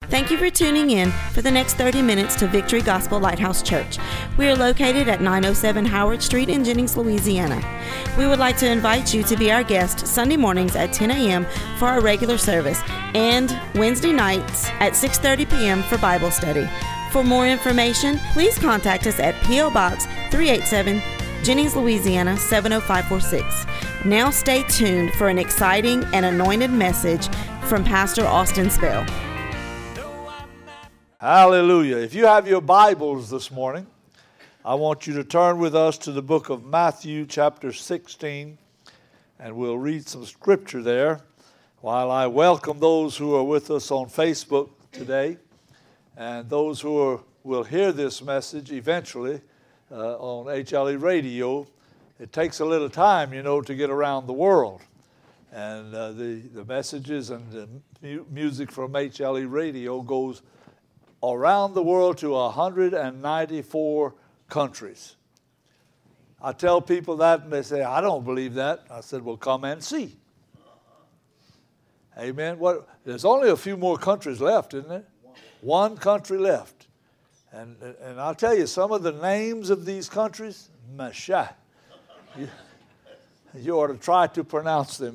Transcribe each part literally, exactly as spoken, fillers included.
Thank you for tuning in for the next thirty minutes to Victory Gospel Lighthouse Church. We are located at nine oh seven Howard Street in Jennings, Louisiana. We would like to invite you to be our guest Sunday mornings at ten a.m. for our regular service and Wednesday nights at six thirty p.m. for Bible study. For more information, please contact us at P O. Box three eighty-seven, Jennings, Louisiana seven oh five four six. Now stay tuned for an exciting and anointed message from Pastor Austin Spell. Hallelujah. If you have your Bibles this morning, I want you to turn with us to the book of Matthew chapter sixteen, and we'll read some scripture there while I welcome those who are with us on Facebook today and those who are, will hear this message eventually uh, on H L E radio. It takes a little time, you know, to get around the world. And uh, the, the messages and the mu- music from H L E radio goes around the world to one hundred ninety-four countries. I tell people that and they say, I don't believe that. I said, well, come and see. Amen. What? There's only a few more countries left, isn't there? One country left. And and I'll tell you, some of the names of these countries, Masha, you, you ought to try to pronounce them.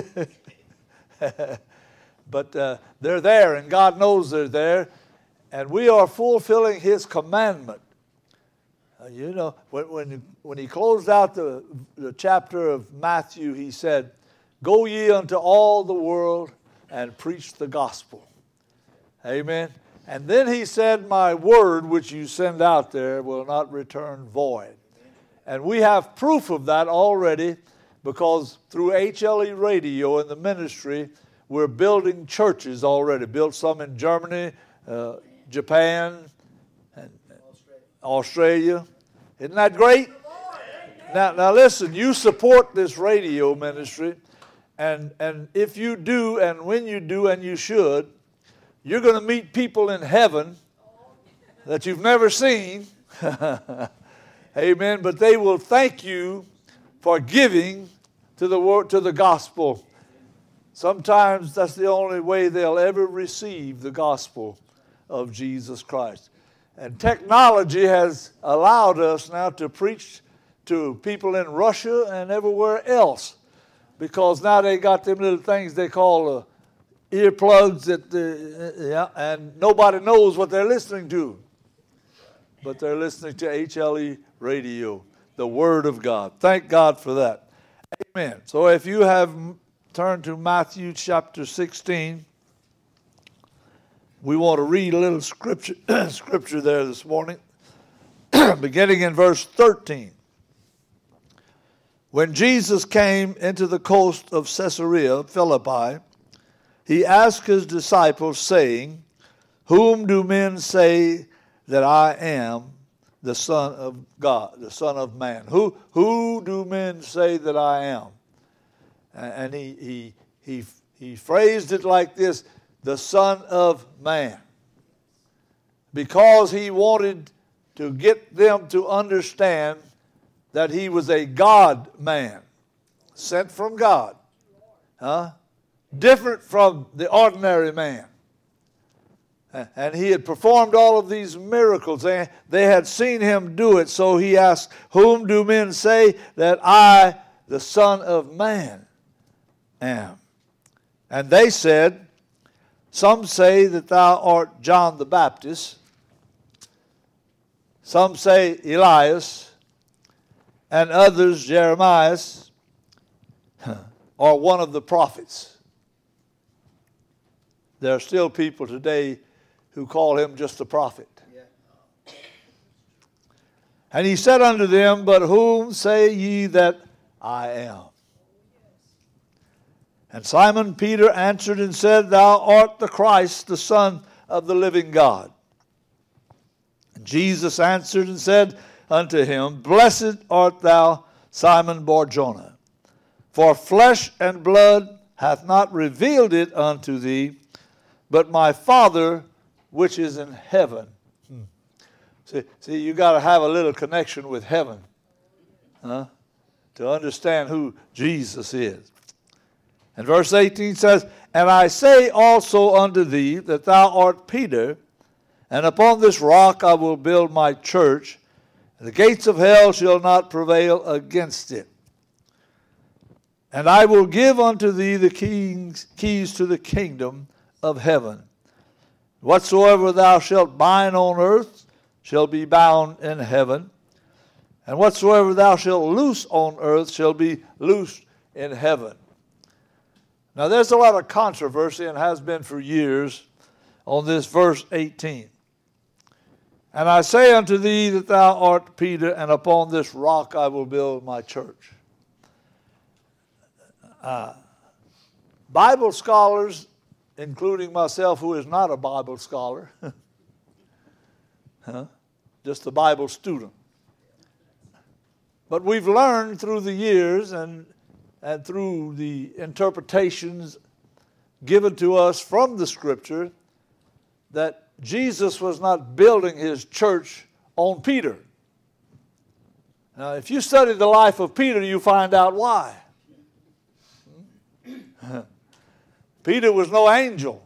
But uh, they're there, and God knows they're there. And we are fulfilling His commandment. Uh, you know, when, when, when He closed out the, the chapter of Matthew, He said, go ye unto all the world and preach the gospel. Amen. And then He said, my word which you send out there will not return void. And we have proof of that already because through H L E radio and the ministry, we're building churches already. Built some in Germany, uh, Japan, and Australia. Isn't that great? Now, now listen, you support this radio ministry, and, and if you do, and when you do, and you should, you're going to meet people in heaven that you've never seen. Amen. But they will thank you for giving to the word, to the gospel. Sometimes that's the only way they'll ever receive the gospel of Jesus Christ. And technology has allowed us now to preach to people in Russia and everywhere else, because now they got them little things they call uh, earplugs that uh, yeah, and nobody knows what they're listening to, but they're listening to H L E radio, the Word of God. Thank God for that. Amen. So if you have turned to Matthew chapter sixteen, we want to read a little scripture, scripture there this morning, beginning in verse thirteen. When Jesus came into the coast of Caesarea Philippi, He asked His disciples, saying, whom do men say that I am, the Son of God, the Son of Man? Who, who do men say that I am? And he, he, he, he phrased it like this, the Son of Man, because He wanted to get them to understand that He was a God-man, sent from God, huh? Different from the ordinary man. And He had performed all of these miracles. They, they had seen Him do it, so He asked, whom do men say that I, the Son of Man, am? And they said, some say that thou art John the Baptist. Some say Elias, and others Jeremiah, or one of the prophets. There are still people today who call Him just a prophet. Yeah. And He said unto them, but whom say ye that I am? And Simon Peter answered and said, thou art the Christ, the Son of the living God. And Jesus answered and said unto him, blessed art thou, Simon Bar-Jonah, for flesh and blood hath not revealed it unto thee, but my Father which is in heaven. Hmm. See, see, you got to have a little connection with heaven, huh, to understand who Jesus is. And verse eighteen says, And I say also unto thee that thou art Peter, and upon this rock I will build my church, and the gates of hell shall not prevail against it. And I will give unto thee the keys, keys to the kingdom of heaven. Whatsoever thou shalt bind on earth shall be bound in heaven, and whatsoever thou shalt loose on earth shall be loosed in heaven. Now there's a lot of controversy, and has been for years, on this verse eighteen. And I say unto thee that thou art Peter, and upon this rock I will build my church. Uh, Bible scholars, including myself, who is not a Bible scholar, huh? just a Bible student. But we've learned through the years and, and through the interpretations given to us from the Scripture that Jesus was not building his church on Peter. Now, if you study the life of Peter, you find out why. Peter was no angel.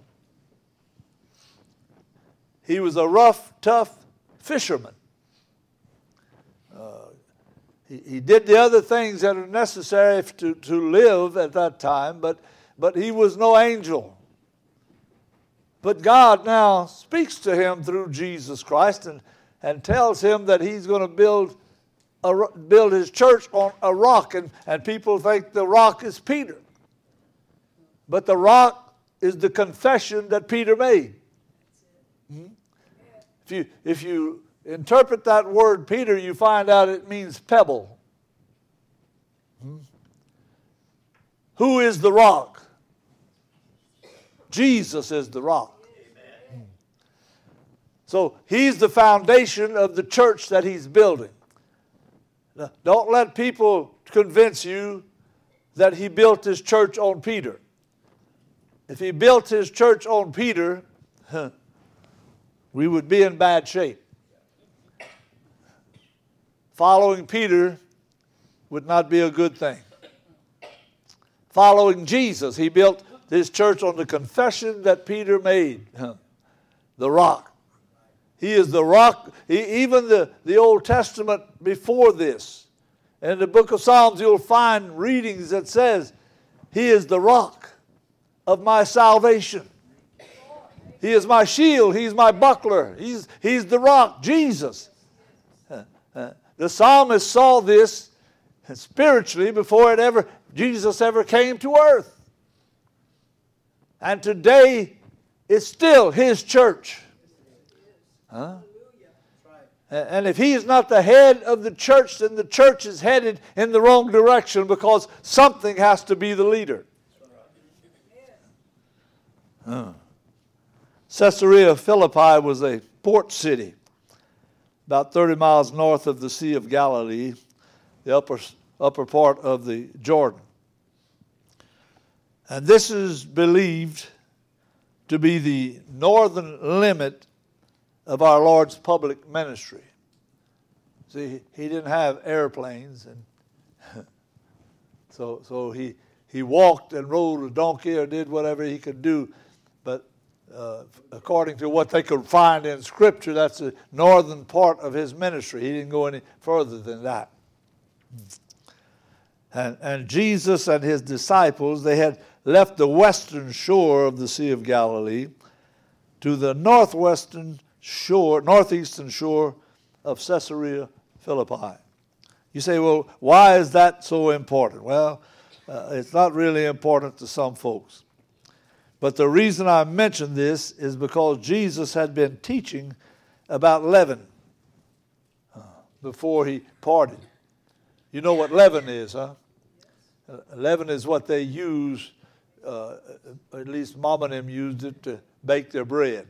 He was a rough, tough fisherman. Uh, he, he did the other things that are necessary to, to live at that time, but, but he was no angel. But God now speaks to him through Jesus Christ and, and tells him that he's going to build a, build his church on a rock. And, and people think the rock is Peter. But the rock is the confession that Peter made. Hmm? If you, if you interpret that word Peter, you find out it means pebble. Hmm? Who is the rock? Jesus is the rock. So he's the foundation of the church that he's building. Now, don't let people convince you that he built his church on Peter. If he built his church on Peter, huh, we would be in bad shape. Following Peter would not be a good thing. Following Jesus, he built his church on the confession that Peter made, huh, the rock. He is the rock. He, even the, the Old Testament before this, in the book of Psalms, you'll find readings that says, He is the rock of my salvation. He is my shield. He's my buckler. He's, he's the rock, Jesus. Uh, uh, the psalmist saw this spiritually before it ever Jesus ever came to earth. And today, it's still his church. Huh? And if he is not the head of the church, then the church is headed in the wrong direction, because something has to be the leader. Huh. Caesarea Philippi was a port city about thirty miles north of the Sea of Galilee, the upper, upper part of the Jordan. And this is believed to be the northern limit of our Lord's public ministry. See, he didn't have airplanes, and so so he he walked and rode a donkey or did whatever he could do. But uh, according to what they could find in Scripture, that's the northern part of his ministry. He didn't go any further than that. And, and Jesus and his disciples, they had left the western shore of the Sea of Galilee to the northwestern shore, northeastern shore of Caesarea Philippi. You say, well, why is that so important? Well, uh, it's not really important to some folks. But the reason I mention this is because Jesus had been teaching about leaven uh, before he parted. You know what leaven is, huh? Uh, leaven is what they use, uh, at least Mom and them used it to bake their bread.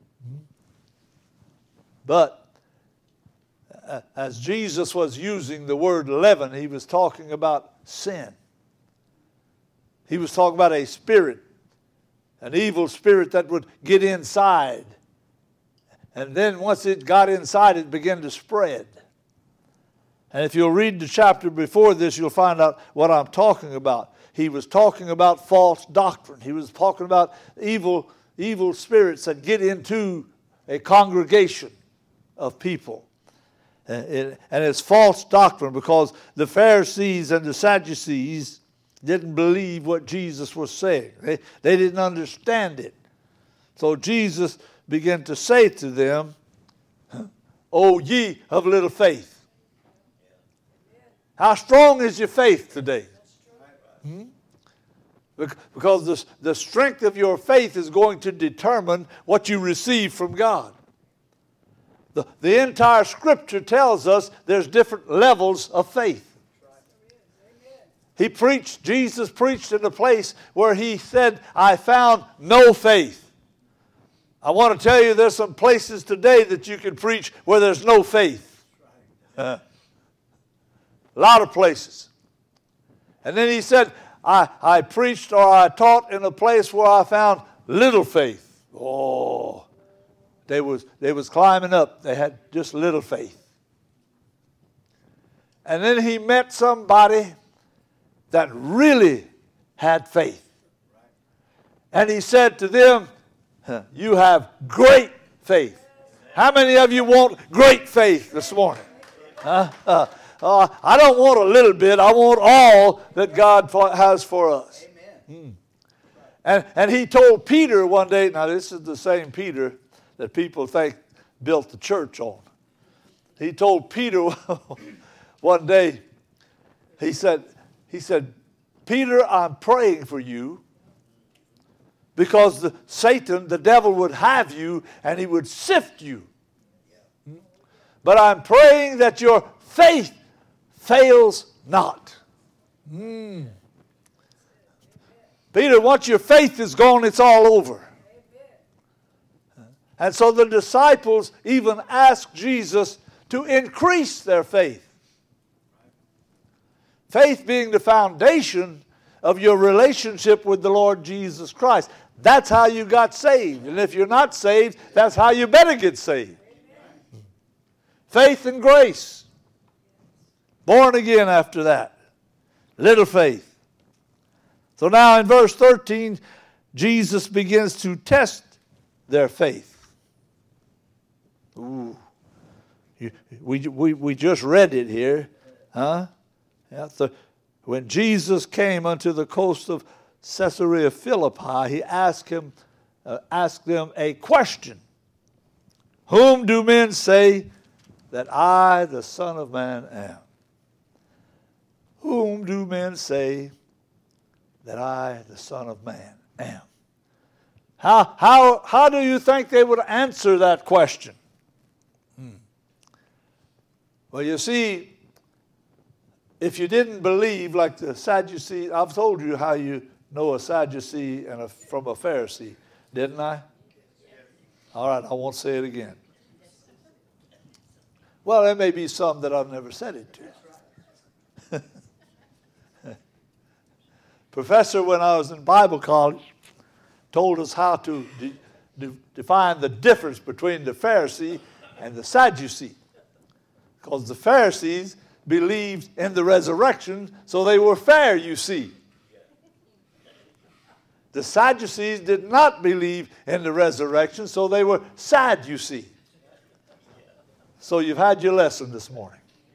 But uh, as Jesus was using the word leaven, he was talking about sin. He was talking about a spirit, an evil spirit that would get inside. And then once it got inside, it began to spread. And if you'll read the chapter before this, you'll find out what I'm talking about. he was talking about false doctrine. He was talking about evil, evil spirits that get into a congregation of people. And it's false doctrine because the Pharisees and the Sadducees didn't believe what Jesus was saying. They, they didn't understand it. So Jesus began to say to them, "O ye of little faith." How strong is your faith today? Hmm? Because the, the strength of your faith is going to determine what you receive from God. The, the entire Scripture tells us there's different levels of faith. He preached, Jesus preached in a place where he said, "I found no faith." I want to tell you there's some places today that you can preach where there's no faith. Uh, a lot of places. And then he said, I, I preached or I taught in a place where I found little faith. Oh, they was, they was climbing up. They had just little faith. And then he met somebody that really had faith. And he said to them, "You have great faith." How many of you want great faith this morning? Huh? Uh, uh, I don't want a little bit. I want all that God for, has for us. Hmm. And, and he told Peter one day, now this is the same Peter that people think built the church on. He told Peter one day, he said, he said, "Peter, I'm praying for you because the, Satan, the devil, would have you and he would sift you. But I'm praying that your faith fails not." Mm. Peter, once your faith is gone, it's all over. And so the disciples even asked Jesus to increase their faith. Faith being the foundation of your relationship with the Lord Jesus Christ. That's how you got saved. And if you're not saved, that's how you better get saved. Faith and grace. Born again after that. Little faith. So now in verse thirteen, Jesus begins to test their faith. Ooh. We, we, we just read it here. Huh? When Jesus came unto the coast of Caesarea Philippi, he asked him, uh, asked them a question. "Whom do men say that I, the Son of Man, am?" Whom do men say that I, the Son of Man, am? How, how, how do you think they would answer that question? Hmm. Well, you see, if you didn't believe, like the Sadducees, I've told you how you know a Sadducee and a, from a Pharisee, didn't I? All right, I won't say it again. Well, there may be some that I've never said it to. Professor, when I was in Bible college, told us how to de- de- define the difference between the Pharisee and the Sadducee. Because the Pharisees believed in the resurrection, so they were fair, you see. The Sadducees did not believe in the resurrection, so they were sad, you see. So you've had your lesson this morning.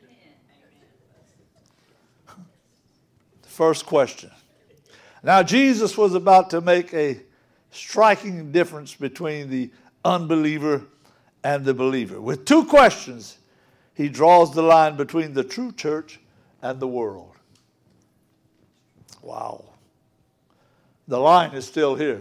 The first question. Now Jesus was about to make a striking difference between the unbeliever and the believer. With two questions, he draws the line between the true church and the world. Wow. The line is still here.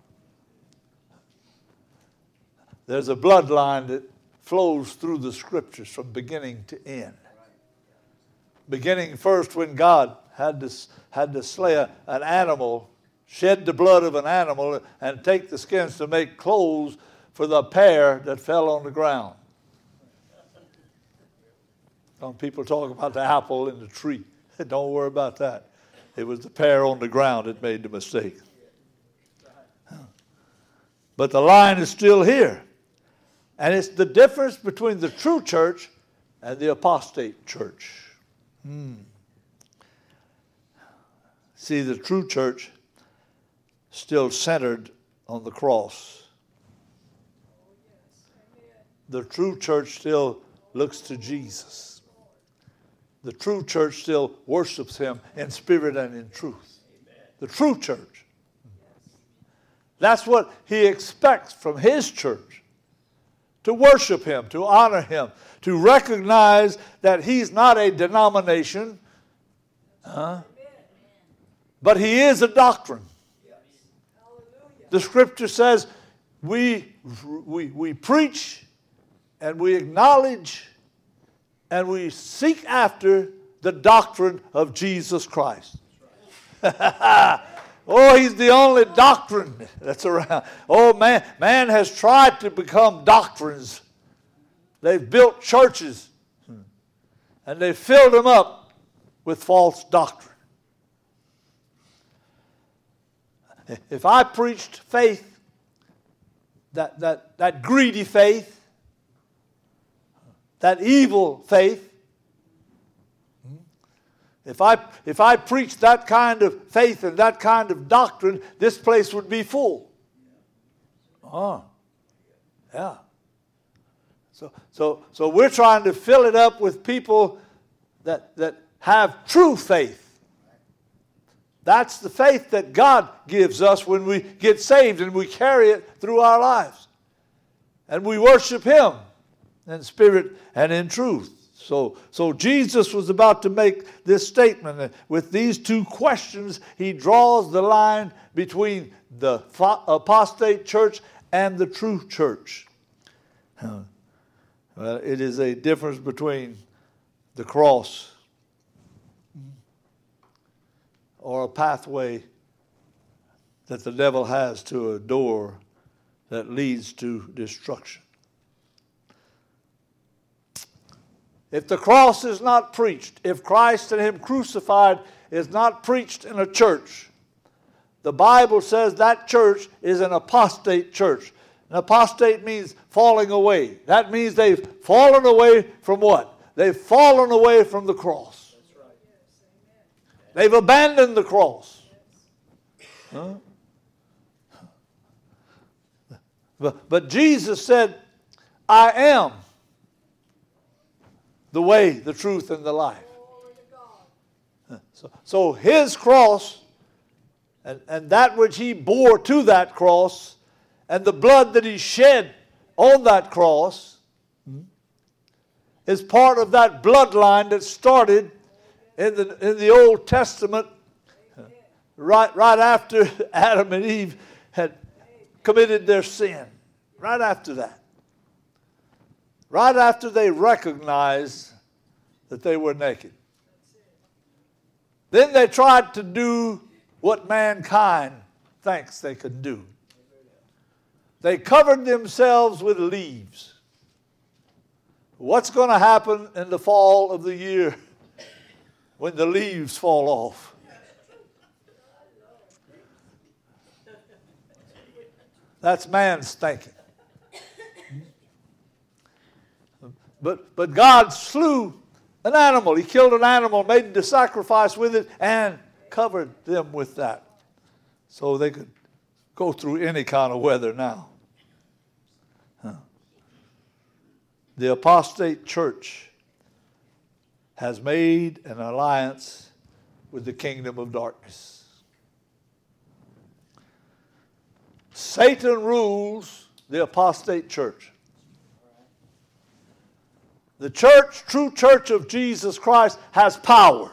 There's a bloodline that flows through the Scriptures from beginning to end. Beginning first when God had to, had to slay a, an animal, shed the blood of an animal, and take the skins to make clothes for the pear that fell on the ground. Some people talk about the apple in the tree. Don't worry about that. It was the pear on the ground that made the mistake. But the line is still here. And it's the difference between the true church and the apostate church. Hmm. See, the true church still centered on the cross. The true church still looks to Jesus. The true church still worships him in spirit and in truth. The true church. That's what he expects from his church. To worship him, to honor him, to recognize that he's not a denomination, huh? But he is a doctrine. The scripture says we, we, we preach and we acknowledge and we seek after the doctrine of Jesus Christ. Oh, he's the only doctrine that's around. Oh, man, man has tried to become doctrines. They've built churches and they've filled them up with false doctrine. If I preached faith, that, that, that greedy faith, that evil faith, if I, if I preached that kind of faith and that kind of doctrine, this place would be full. Oh, yeah. So, so, so we're trying to fill it up with people that, that have true faith. That's the faith that God gives us when we get saved and we carry it through our lives. And we worship him in spirit and in truth. So, so Jesus was about to make this statement. With these two questions, he draws the line between the apostate church and the true church. Well, it is a difference between the cross or a pathway that the devil has to a door that leads to destruction. If the cross is not preached, if Christ and him crucified is not preached in a church, the Bible says that church is an apostate church. An apostate means falling away. That means they've fallen away from what? They've fallen away from the cross. They've abandoned the cross. Huh? But, but Jesus said, I am the way, the truth, and the life. So, so his cross and, and that which he bore to that cross and the blood that he shed on that cross is part of that bloodline that started in the, in the Old Testament right, right after Adam and Eve had committed their sin. Right after that. Right after they recognized that they were naked. Then they tried to do what mankind thinks they can do. They covered themselves with leaves. What's going to happen in the fall of the year when the leaves fall off? That's man's thinking. But, but God slew an animal. He killed an animal, made the sacrifice with it, and covered them with that. So they could go through any kind of weather now. Huh. The apostate church has made an alliance with the kingdom of darkness. Satan rules the apostate church. The church, true church of Jesus Christ, has power.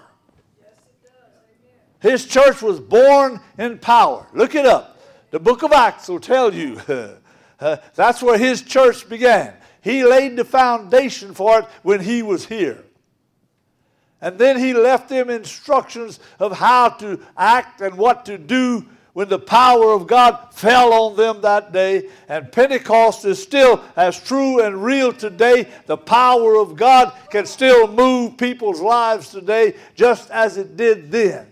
His church was born in power. Look it up. The book of Acts will tell you. uh, that's where his church began. He laid the foundation for it when he was here. And then he left them instructions of how to act and what to do when the power of God fell on them that day. And Pentecost is still as true and real today. The power of God can still move people's lives today just as it did then.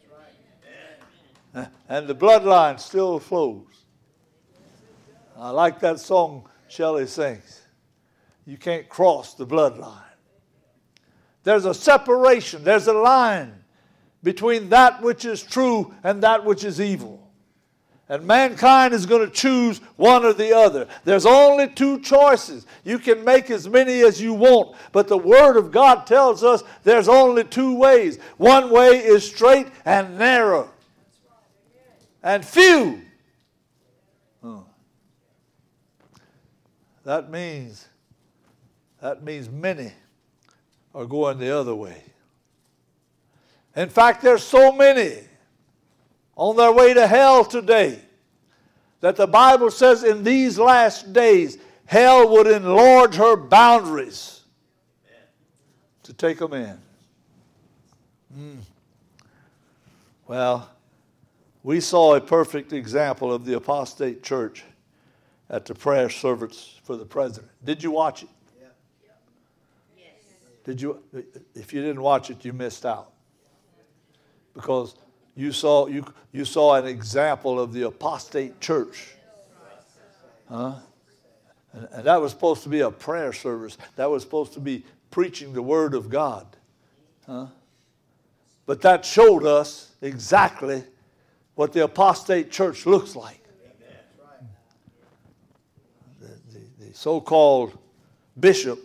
And the bloodline still flows. I like that song Shelley sings. You can't cross the bloodline. There's a separation. There's a line between that which is true and that which is evil. And mankind is going to choose one or the other. There's only two choices. You can make as many as you want, but the Word of God tells us there's only two ways. One way is straight and narrow, and few. Oh. That means, that means many are going the other way. In fact, there's so many on their way to hell today that the Bible says in these last days, hell would enlarge her boundaries to take them in. Mm. Well, we saw a perfect example of the apostate church at the prayer service for the president. Did you watch it? Yeah. Yes. Did you? If you didn't watch it, you missed out. Because you saw you you saw an example of the apostate church. Huh? And, and that was supposed to be a prayer service. That was supposed to be preaching the Word of God. Huh? But that showed us exactly what the apostate church looks like. The, the, the so-called bishop,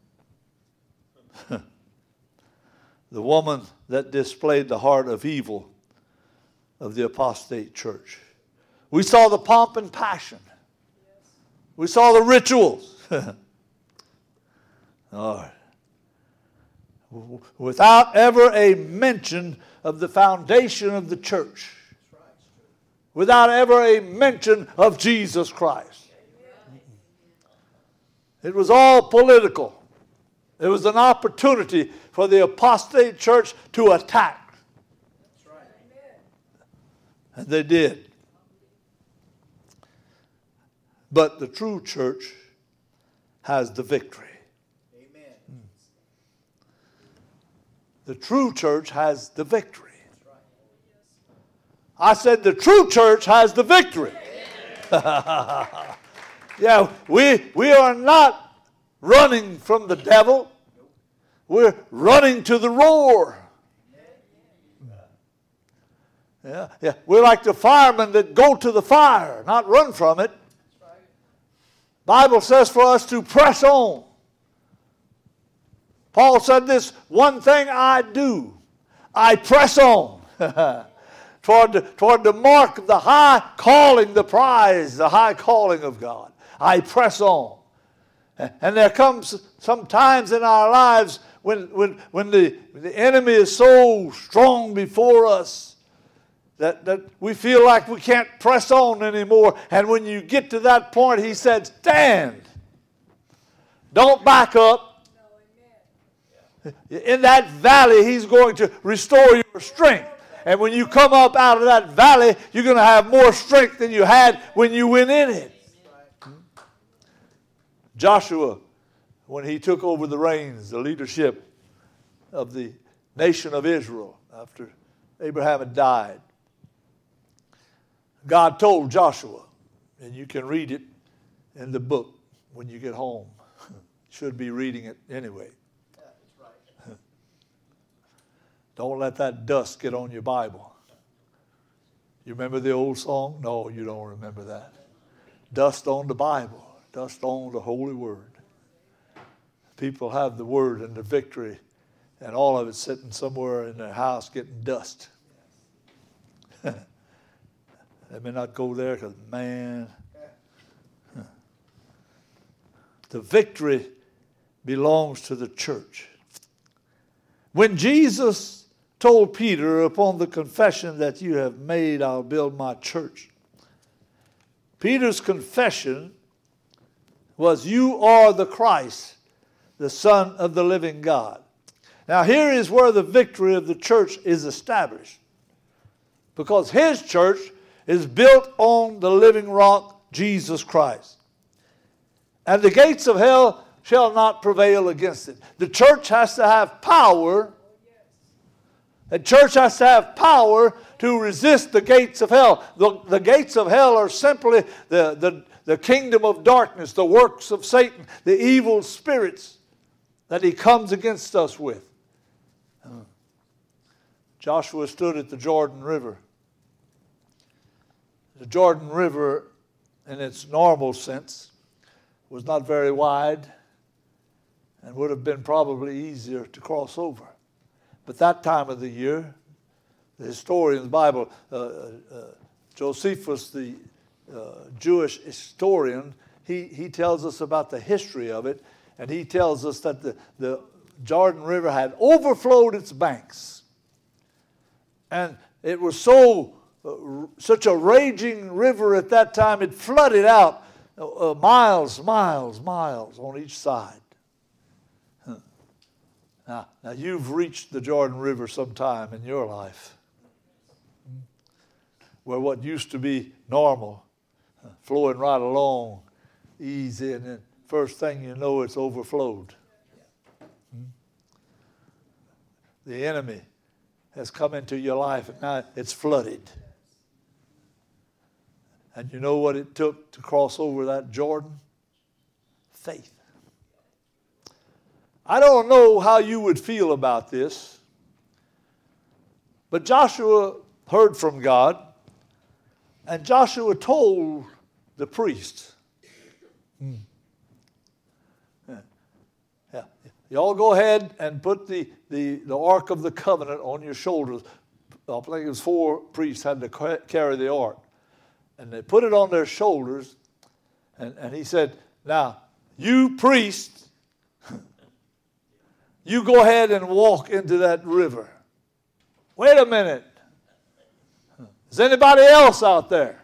the woman that displayed the heart of evil of the apostate church. We saw the pomp and passion. We saw the rituals. All right. Without ever a mention of the foundation of the church. Without ever a mention of Jesus Christ. It was all political. It was an opportunity for the apostate church to attack. And they did. But the true church has the victory. Amen. The true church has the victory. I said the true church has the victory. Yeah, we, we are not running from the devil. We're running to the roar. Yeah, yeah. We're like the firemen that go to the fire, not run from it. Bible says for us to press on. Paul said this, one thing I do, I press on toward, the, toward the mark of the high calling, the prize, the high calling of God. I press on. And there comes some times in our lives when, when, when the, the enemy is so strong before us that, that we feel like we can't press on anymore. And when you get to that point, he said, stand. Don't back up. In that valley, he's going to restore your strength. And when you come up out of that valley, you're going to have more strength than you had when you went in it. Joshua, when he took over the reins, the leadership of the nation of Israel after Abraham had died, God told Joshua, and you can read it in the book when you get home. You should be reading it anyway. Yeah, that's right. Don't let that dust get on your Bible. You remember the old song? No, you don't remember that. Dust on the Bible. Dust on the Holy Word. People have the Word and the victory, and all of it sitting somewhere in their house getting dust. They may not go there because, man, the victory belongs to the church. When Jesus told Peter, upon the confession that you have made, I'll build my church, Peter's confession was, you are the Christ, the Son of the living God. Now here is where the victory of the church is established. Because his church is built on the living rock, Jesus Christ. And the gates of hell shall not prevail against it. The church has to have power. The church has to have power to resist the gates of hell. The, the gates of hell are simply the, the, the kingdom of darkness, the works of Satan, the evil spirits that he comes against us with. Joshua stood at the Jordan River. The Jordan River, in its normal sense, was not very wide and would have been probably easier to cross over. But that time of the year, the historian of the Bible, uh, uh, Josephus, the uh, Jewish historian, he, he tells us about the history of it, and he tells us that the, the Jordan River had overflowed its banks. And it was so uh, such a raging river at that time, it flooded out uh, miles, miles, miles on each side. Huh. Now, now, you've reached the Jordan River sometime in your life, where what used to be normal, uh, flowing right along, easy, and then first thing you know, it's overflowed. Hmm? The enemy has come into your life, and now it's flooded. And you know what it took to cross over that Jordan? Faith. I don't know how you would feel about this, but Joshua heard from God, and Joshua told the priest, hmm, yeah, yeah, y'all go ahead and put the, the, the Ark of the Covenant on your shoulders. I think it was four priests had to carry the Ark. And they put it on their shoulders, and, and he said, now, you priests, you go ahead and walk into that river. Wait a minute. Is anybody else out there?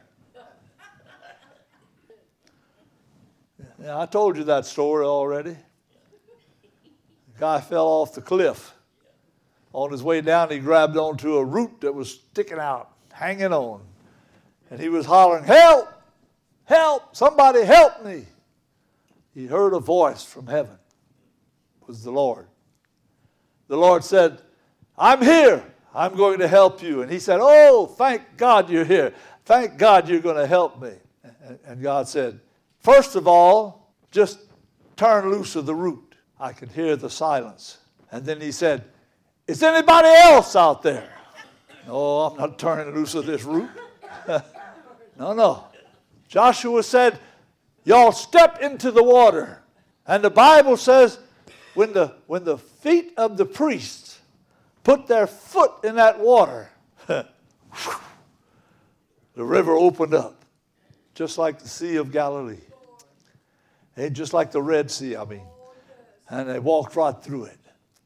Yeah, I told you that story already. The guy fell off the cliff. On his way down, he grabbed onto a root that was sticking out, hanging on. And he was hollering, help, help, somebody help me. He heard a voice from heaven. It was the Lord. The Lord said, I'm here. I'm going to help you. And he said, oh, thank God you're here. Thank God you're going to help me. And God said, first of all, just turn loose of the root. I could hear the silence. And then he said, is anybody else out there? No, I'm not turning loose of this root. No, no. Joshua said, y'all step into the water. And the Bible says, when the, when the feet of the priests put their foot in that water, the river opened up, just like the Sea of Galilee. And just like the Red Sea, I mean. And they walked right through it.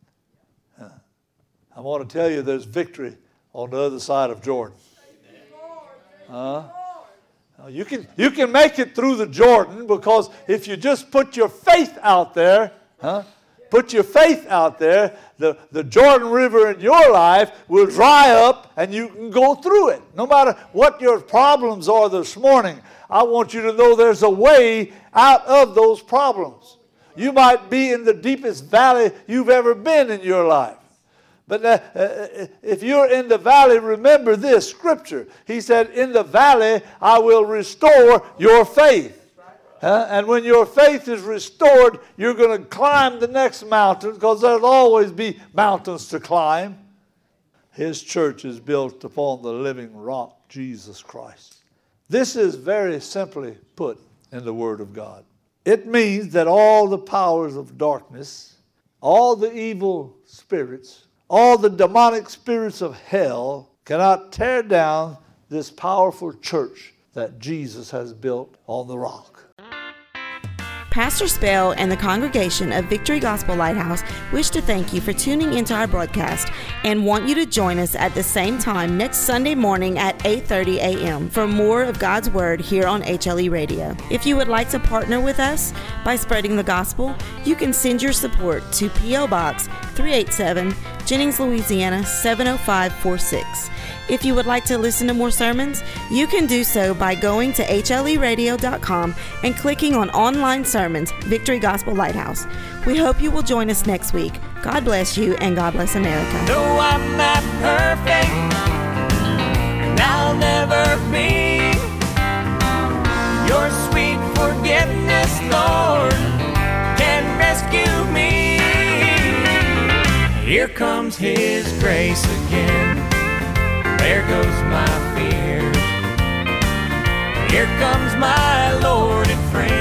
I want to tell you there's victory on the other side of Jordan. Uh, you can, you can make it through the Jordan, because if you just put your faith out there, huh, put your faith out there, the, the Jordan River in your life will dry up and you can go through it. No matter what your problems are this morning, I want you to know there's a way out of those problems. You might be in the deepest valley you've ever been in your life. But uh, uh, if you're in the valley, remember this scripture. He said, in the valley, I will restore your faith. Uh, and when your faith is restored, you're going to climb the next mountain, because there'll always be mountains to climb. His church is built upon the living rock, Jesus Christ. This is very simply put in the Word of God. It means that all the powers of darkness, all the evil spirits, all the demonic spirits of hell cannot tear down this powerful church that Jesus has built on the rock. Pastor Spell and the congregation of Victory Gospel Lighthouse wish to thank you for tuning into our broadcast and want you to join us at the same time next Sunday morning at eight thirty a.m. for more of God's Word here on H L E Radio. If you would like to partner with us by spreading the gospel, you can send your support to P O. Box three eighty-seven, Jennings, Louisiana seven oh five four six. If you would like to listen to more sermons, you can do so by going to H L E radio dot com and clicking on Online Sermons, Victory Gospel Lighthouse. We hope you will join us next week. God bless you, and God bless America. No, I'm not perfect, and I'll never be. Your sweet forgiveness, Lord, can rescue me. Here comes His grace again. There goes my fear. Here comes my Lord and friend.